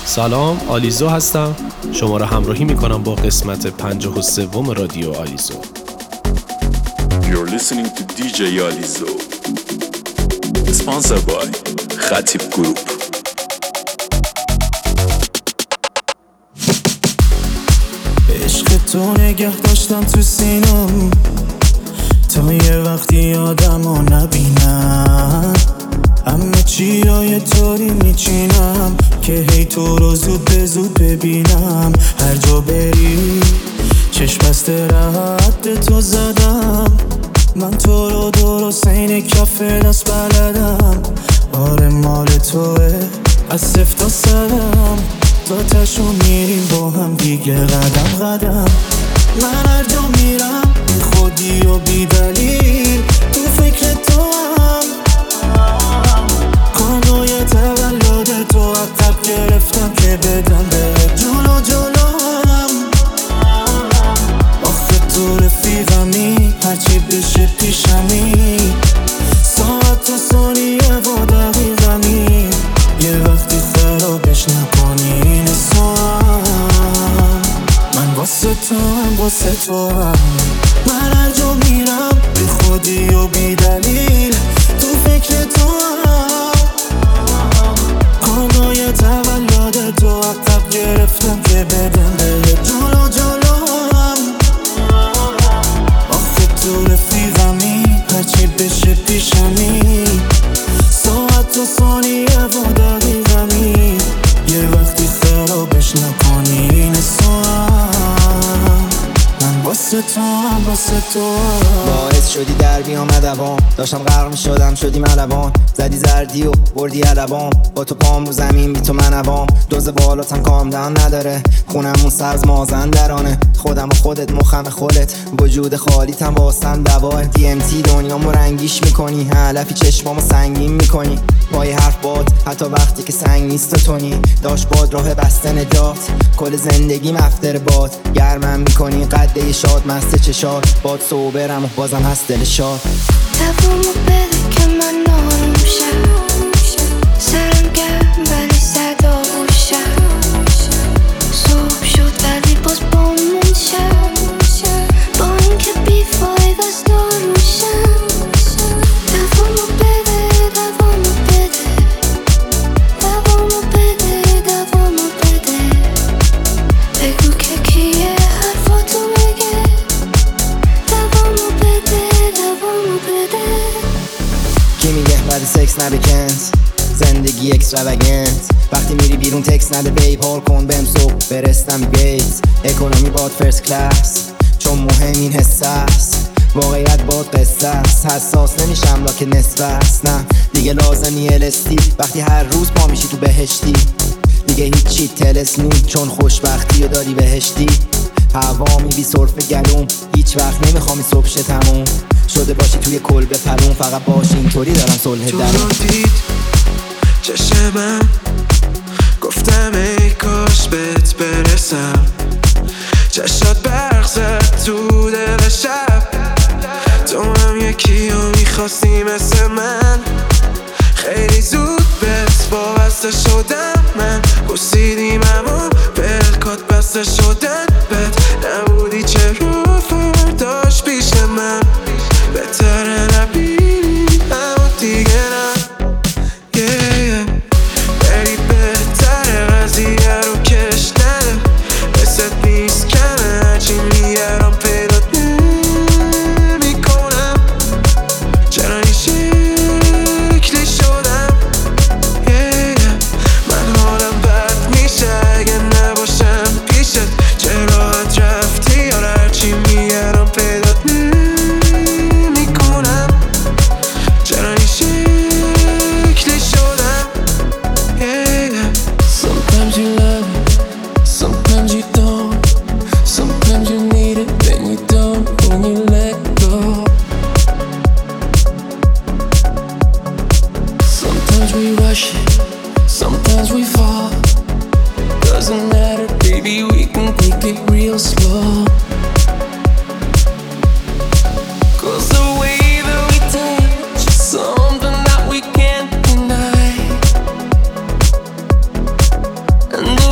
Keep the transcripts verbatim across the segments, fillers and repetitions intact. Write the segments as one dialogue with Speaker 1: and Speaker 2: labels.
Speaker 1: سلام، آلیزو هستم. شما را همراهی میکنم با قسمت پنجاه و سوم رادیو آلیزو.
Speaker 2: You're listening to دی جی آلیزو. Sponsored by خطیب گروپ.
Speaker 3: عشق تو نگه داشتم تو سینم تا یه وقتی آدمو نبینم، همه چیای طوری میچینم که هی تو رو زود به زود ببینم. هر جا بری چشم بسته رد تو زدم، من تو رو درست این کف دست بلدم. آره مال توه از صفر تا صدم، تا تشو میریم با هم دیگه قدم قدم. من هر جا میرم بی خودی و بی دلیل تو فکر تو هم، کانوی تولد تو عقب گرفتم که بدم به جلو جلو هم. آخه تو رفیقمی هرچی بشه پیشمی، ساعت و ثانیه و دقیقمی، یه وقتی خرابش نکنی این سوام. من واسه تو هم واسه تو هم، من هر جا میرم بی خودی و بی دلیل تو فکر تو هم، کانوی تولد تو عقب گرفتم که بدم به جلو جلو هم. آخه تو رفیقمی هرچی بشه پیشمی، ساعت و ثانیه و دقیقمی، یه وقتی خرابش نکنی این سوام. من واسه تو هم واسه تو هم.
Speaker 4: باعث شدی در بیام ادوام، داشتم غرق می شدم شدی ملوان، زدی زردی و بردی علوام، با تو پام رو زمین بی تو من عوام. دوز بالاتم کام دهن نداره، خونمون سرز مازندرانه، خودم و خودت مخم خودت، وجود خالیتم واسم دواه. دی ام تی دنیامو رنگیش میکنی، علفی چشمامو سنگین میکنی، پای حرف باد حتی وقتی که سنگ نیست و تونی. داشت باد راه بسته نجات، کل زندگیم افتر باد، گرمم میکنی قده شاد مست چشات، باد صوبرم و بازم هست دل شاد.
Speaker 5: دوامو بده که من آروم شم، سرم گرم ولی صدا بوشم، صبح شد ولی باز بامون شم، با این که بی فاید از داروشم. دوامو بده دوامو بده دوامو بده دوامو بده، بگو که کیه حرفاتو بگه. دوامو بده دوامو بده.
Speaker 4: کی میگه بعد سکس نبکنز زندگی اکستراوگنت، وقتی میری بیرون تکس نده بیب، هال کن بهم صبح برستم بیت. اکونومی باد فرست کلاس چون مهم این حس است، واقعیت باد قصه است، حساس نمیشم لاکه نصف است. نه دیگه لازمی الستی وقتی هر روز پا میشی تو بهشتی، دیگه هیچی تلس نی چون خوشبختی و داری بهشتی. هوامی بی صرف گلوم هیچ وقت نمیخوام این صبح شه تموم شده باشی توی کلبه پلون، فقط باش اینطوری دارم صلح
Speaker 3: تو
Speaker 4: درم.
Speaker 3: رو دید چشمم گفتم ای کاش بهت برسم، چشات برق زد تو دل شب، تو هم یکی رو میخواستی مثل من، خیلی زود بهت وابسته شدم من، بوسیدیم اما بلکات بسته شدن بهت نبودی، چرا فرداش پیش من بهتره نبینی اما دیگه نه. yeah, yeah. بری بهتره قضیه رو کش نده، مثل نیست کمه هرچی میارم پیدات نمیکنم، چرا این شکلی شدم. yeah, yeah. من حالم بد میشه اگه نباشم پیشت، چه راحت رفتی یا هرچی میارم پیدات نمیکنم، چرا این شکلی شدم. yeah, yeah.
Speaker 6: Sometimes you love it, sometimes you don't, sometimes you need it, then you don't, when you let go. Sometimes we rush it, sometimes we fall, doesn't matter baby, we can take it real slow. Cause the way that we touch is something that we can't deny, and the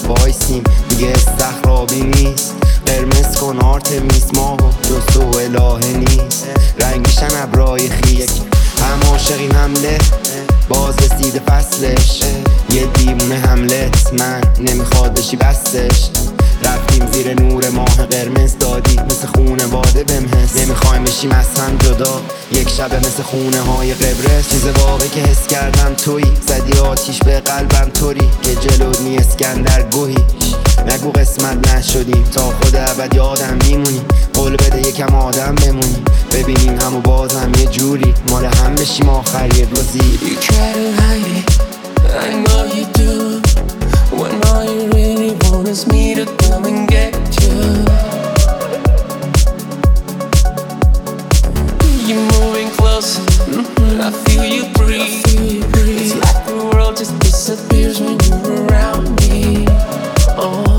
Speaker 4: وایسیم دیگه استخرابی نیست. قرمز کن آرتمیس ماهو جز تو الهه نیست. رنگیشن ابرای خیس هم عاشقی حمله باز رسیده فصلش. یه دیمونه حملت من نمیخواد بشی بستش. رفتیم زیر نور ماه قرمز دادی مثل خونه واده بهم حس. نمیخوایم بشیم از هم جدا یک شبه مثل خونه های قبرس. چیز واقعی که حس کردم تویی زدی آتیش به قلبم طوری که جلود نی اسکندر گوهیش. نگو قسمت نشدیم تا خود ابد یادم میمونی. قول بده یکم آدم بمونی ببینیم همو بازم یه جوری مال هم بشیم آخر یه روزی.
Speaker 6: You try to hide it, I know you do, when all you really want is me to come and get you. You're moving closer, I feel you breathe. It's like the world just disappears when you're around me. Oh,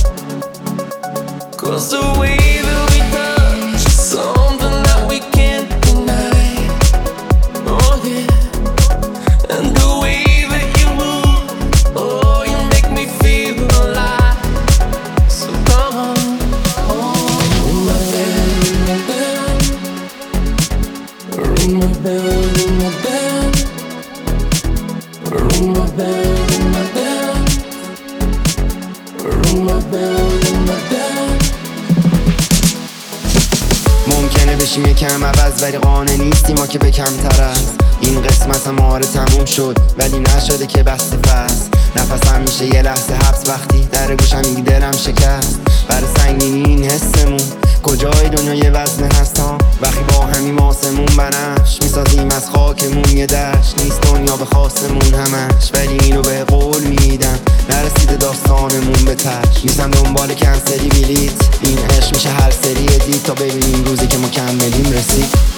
Speaker 6: 'cause the way that we touch is something that we can't deny. Oh yeah, and the way that you move, oh, you make me feel alive. So come on, oh, ring my bell, ring my bell, ring my bell, ring my bell, ring my bell, ring my bell, ring my bell, ring my bell.
Speaker 4: ممکنه بشیم یکم عوض ولی قانع نیستیم ما که به کمتر است. این قسمت ما رو تموم شد ولی نشده که بسته فصل. نفسم میشه یه لحظه حبس وقتی در گوشم میگی دلم شکست. برای سنگینی این حسمون کجای دنیا یه وزن هست ها. وقتی با همیم آسمون بنفش میسازیم از خاکمون یه دشت. نیست دنیا به خواستمون همش ولی اینو به قول میدم نرسیده داستانمون به تش. نیستم دنبال کنسلی بلیت این عشق میشه هر سری ادیت تا ببینیم روزی که مکملیم رسید.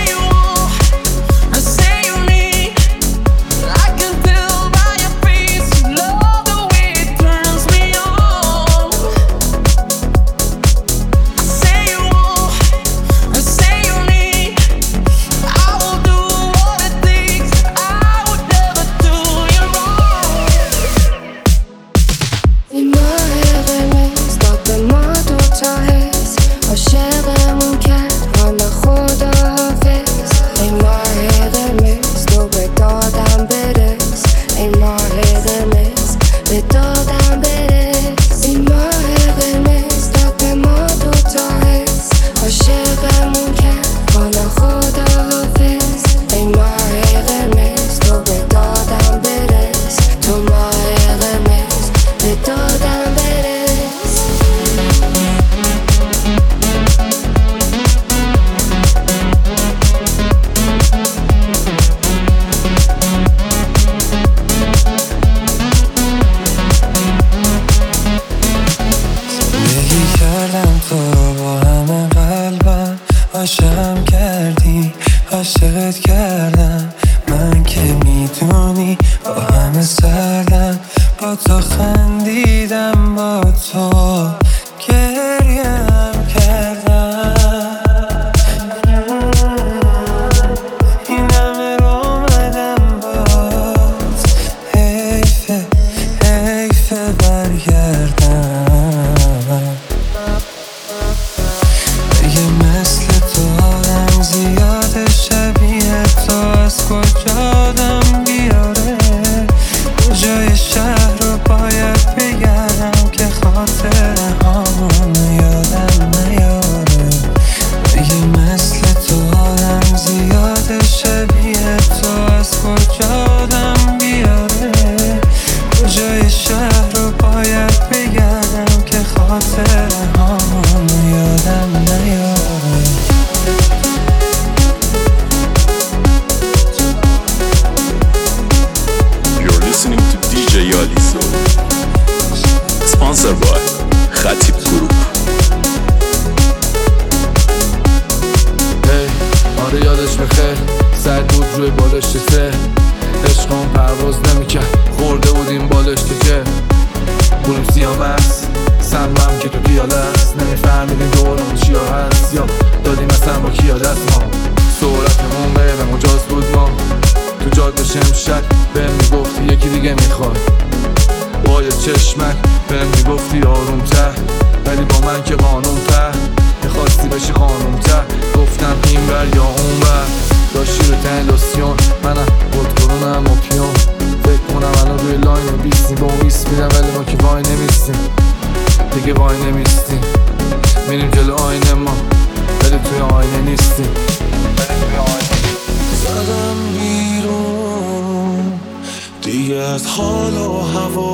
Speaker 7: عاشقم کردی عاشقت کردم من که میدونی با همه سردم. با تو خندیدم با تو گریم کردم. این همه رو اومدم باز حیفه حیفه برگردم. زیاد شبیه تو از کجا آدم بیاره. کجای شهر رو باید بگردم که خاطر هامون یادم نیاره. یه مثل تو آدم زیاد شبیه تو از کجا آدم بیاره. کجای شهر رو باید بگردم که خاطر هامون یادم نیاره.
Speaker 2: Listening to دی جی Aliso, sponsored by Khatib Group.
Speaker 8: hey, آره یادش بخیر سرد بود روی بالشت سه. عشقم پرواز نمیکرد خورده بودیم بالشت که بونیم سیام است سمم که تو پیاله است. نمیفهمیدیم دورمون چیا هست یا دادیم اصلا با کیا دست ما. سرعتمون غیر مجاز بود ما تو جاده شمشک بهم میگفتی یکی دیگه میخواد. با یه چشمک بهم میگفتی آروم تر، ولی با من که قانون تر میخواستی بشی خانوم تر. گفتم این بر یا اون بر، داشتی رو تنداسیون منم بودکرونم و پیون. فکر کنم الان روی لاین بیستی با اون ایست میدم، ولی ما که وای نمیستیم دیگه، وای نمیستیم میریم جلو آینه ما، ولی توی آینه نیستیم.
Speaker 3: زدم بیرون دیگه از حال و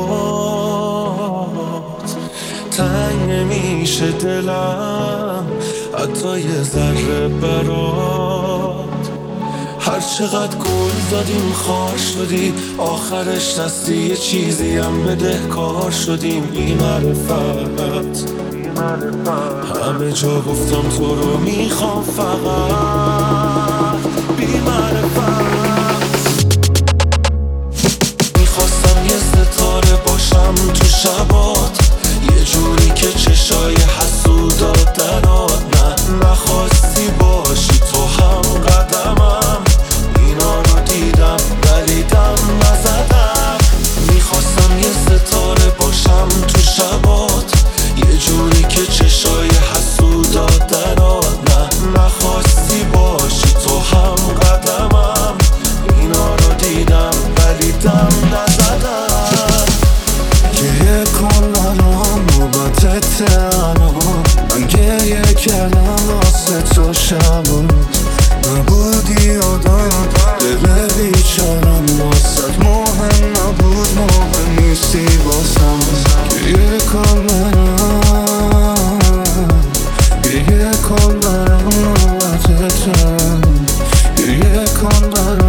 Speaker 3: هوات، تنگ نمیشه دلم حتی یه ذره برات. هر چقدر گل دادیم خار شدی، آخرش دستی یه چیزی هم بده کار شدیم. بی معرفت همه جا گفتم تو رو میخوام فقط. بی معرفت میخواستم یه ستاره باشم تو شبات، یه جوری که چشای حسودات درات. نه نخواستی باشی تو هم قدمم، اینا رو دیدم ولی دم نزدم. میخواستم یه ستاره باشم تو شبات، یه جوری که چشای حسودات درات. نه نخواستی باشی تو هم قدمم، اینا رو دیدم ولی دم نزدم. گریه کن الان نوبتت الان، من گریه کردم واسه تو شبون نبودی یادم. دل بیچارم واسه مهم نبود، مهم نیستی باسم. گریه کن برم، گریه کن برم نوبتتم. گریه کن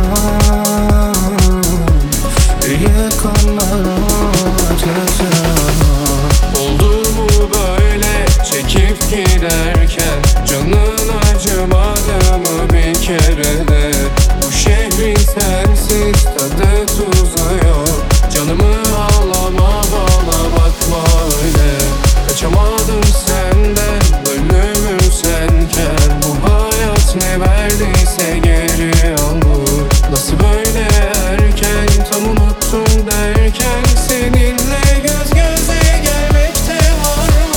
Speaker 3: برم، گریه کن برم نوبتتم.
Speaker 7: Oldu mu böyle çekip giderken, canın acımadı mı bir kere de? Bu şehrin sensiz tadı tuzu yok, canımı ağlama bana bakma öyle. Kaçamadım senden, ölümüm senken, bu hayat ne verdiyse geri alır. Nasıl böyle erken, tam unuttum derken, seninle göz göze gelmekte var mı?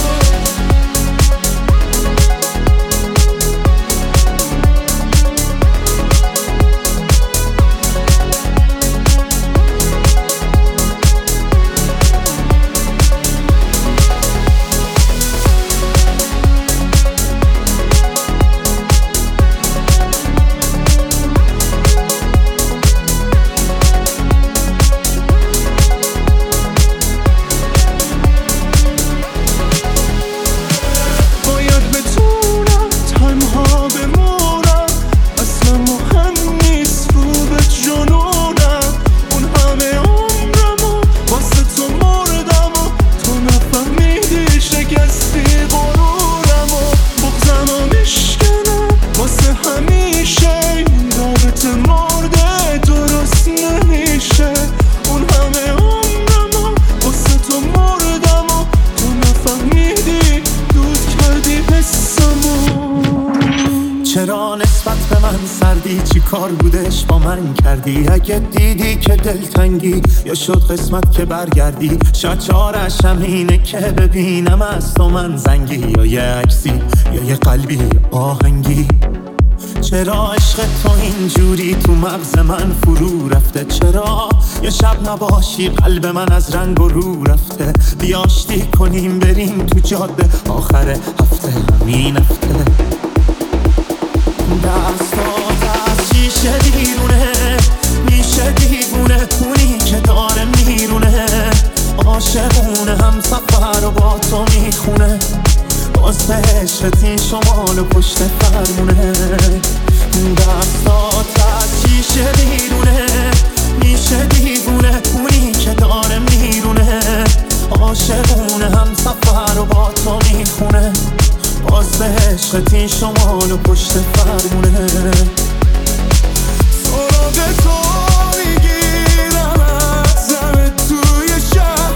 Speaker 3: باید بتونم تنها بمونم، اصلا مهم نیست رو به جنونم. اون همه عمرمو واسه تو مردم و تو نفهمیدی شکستی غرورمو. بغضمو میشکنم واسه همیشه، این رابطه مرده درست نمیشه. اون همه عمرمو واسه تو مردم و تو نفهمیدی دود کردی حسمو. چرا نسبت به من سردی؟ چی کار بودش با من کردی؟ اگه دیدی که دلتنگی یا شد قسمت که برگردی، شاید چارش هم اینه که ببینم از تو من زنگی، یا یه عکسی یا یه قلبی آهنگی. چرا عشق تو اینجوری تو مغز من فرو رفته؟ چرا یه شب نباشی قلب من از رنگ و رو رفته؟ بیاشتی کنیم بریم تو جاده آخر هفته، همین هفته. دستات از شیشه بیرونه، میشه دیوونه اونی که داره میرونه. عاشقونه هم سفر و با تو میخونه، باز به عشقت این شمال و پشت فرمونه. دستات از شیشه بیرونه، میشه دیوونه اونی که داره میرونه. عاشقونه هم سفر و با تو میخونه، باز به عشقت این شمال و پشت فرمونه. سراغ تو میگیرم از همه توی شهر،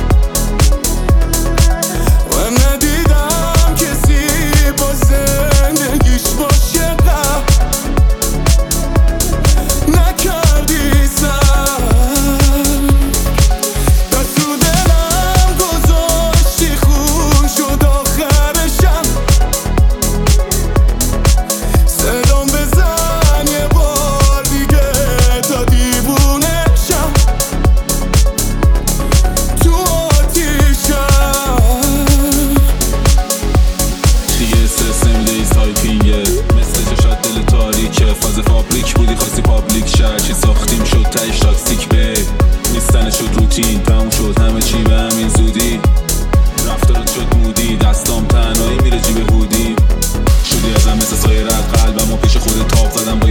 Speaker 3: و ندیدم کسی با زندگیش باشه قهر. نکردی سر دست تو دلم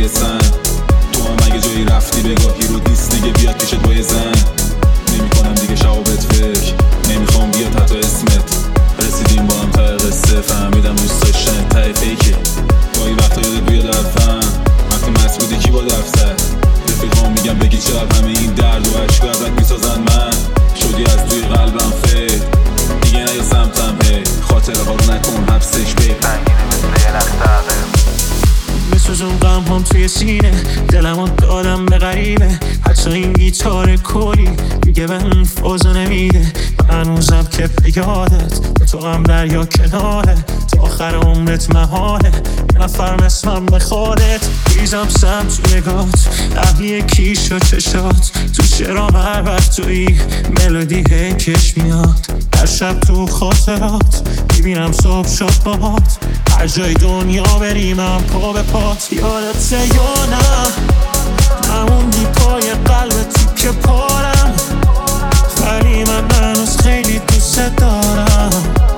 Speaker 9: برسن. تو هم اگه جایی رفتی بگاهی رو نیست دیگه بیاد پیشت با یه زن. نمی‌کنم دیگه شعبت فکر، نمیخوام بیاد حتی اسمت. رسیدیم با هم تا قصه، فهمیدم دوست داشتن ته فیکه. گاهی وقتا یادت بیاد رفتن وقتی مسئولی کی با دفتر. رفیقام میگم بگی چقدر همه این درد و عشق ازت میسازن. من شدی از توی قلبم فید دیگه نیا سمتم. هی خاطره ها رو نکن حبسش بی پنگینه مثل یه نختقه.
Speaker 3: میسوزون غم هم توی سینه، دلمو دادم به غریبه. حتی این گیتار کلی میگه به اون فازو نمیده. هنوزم که به یادت به تو غم دریا کناره. تا آخر عمرت محاله یه نفر مثلم بخوادت. ریزم سم تو نگات اهلی کیش و چشات. تو شرام هر وقت توی ملودی هیکش میاد. در شب تو خاطرات میبینم صبح شد باهات. هر جای دنیا بریم من پا به پات. یادت یا نه نموندی پای قلب تو که پارم. ولی من هنوز خیلی دوست دارم.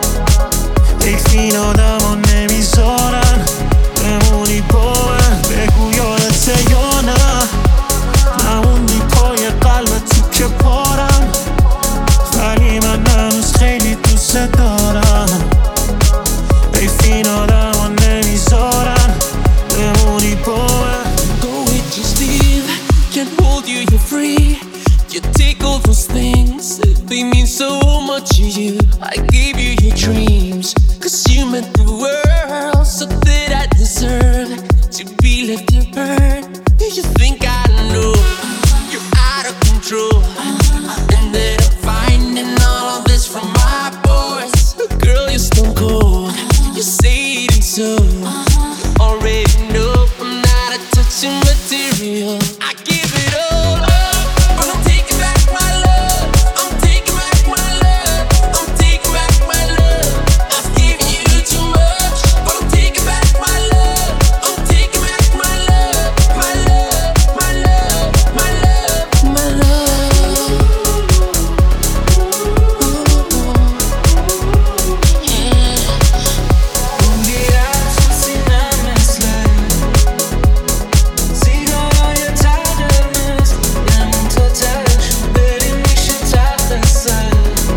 Speaker 3: حیف این آدم ها نمیذارن بمونی با من. بگو یادت یا نه نموندی پای قلب تو که پارم. ولی من هنوز خیلی دوست دارم. حیف این آدم ها نمیذارن بمونی با من.
Speaker 6: Go with you, Steve. Can't hold you, you're free. You take all those things, they mean so much to you. I gave you your dreams, cause you meant the world. So that I deserve to be left in burn. You think I know you're out of control, and that I'm finding all of this from my boys. Girl, you're stone cold, you say it ain't so. Already know I'm not a touching material. I give it all up, but I'm taking back my love. I'm taking back my love. I'm taking back my love. I've given you too much, but I'm taking back my love. I'm taking back my love, my love, my love, my love, my love.
Speaker 3: Un día sin مثل سیگارای تقدمت نمون تا ترشو بریم میشه تخت سر.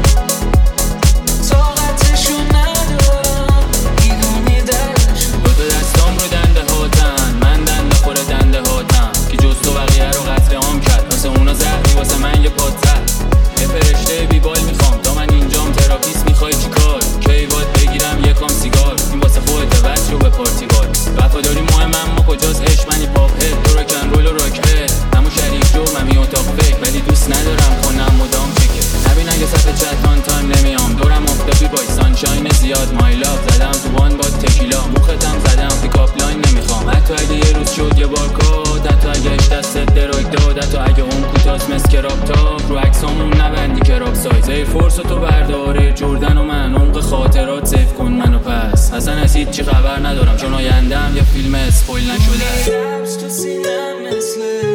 Speaker 3: طاقتشو ندارم میدونی درشو.
Speaker 10: دو دستام رو دنده هاتن، من دنده خور دنده هاتم. که جز تو بقیه رو قطره عام کرد. واسه اونا زهری واسه من یه پادزر. یه فرشته بیبال میخوام تا من اینجام تراپیست. میخوای چی کار؟ کی باید بگیرم یکم سیگار. این واسه خودت وقت رو به پارتی بار. وفاداری مهم اما کجاست عشق؟ منی پاپ هد تو راکن رول و راک هد. همون شریک جو ممی اتاق فکر ولی دوست ندارم کنم مدام چکه. نبین اگه صفحه چت آن تایم نمیام. دورم آفتابی بای سانشاین زیاد. مای لاف زدم تو وان با تکیلا. موختم زدم پیکاپ لاین نمیخوام. حتی اگه یه روز شد یه بار کد. حتی اگه اش دستت دراگ داد. حتی اگه اون کوتاست مثل کراب تاپ. رو عکسامون نبندی کراب سایز. ای فرص تو برداره جردن و من. عمق خاطرات سیف کن منو پس. اصلا از هیچ چی خبر ندارم چون آیندم یه فیلم اسپویل نشده.
Speaker 3: تو سینم مثل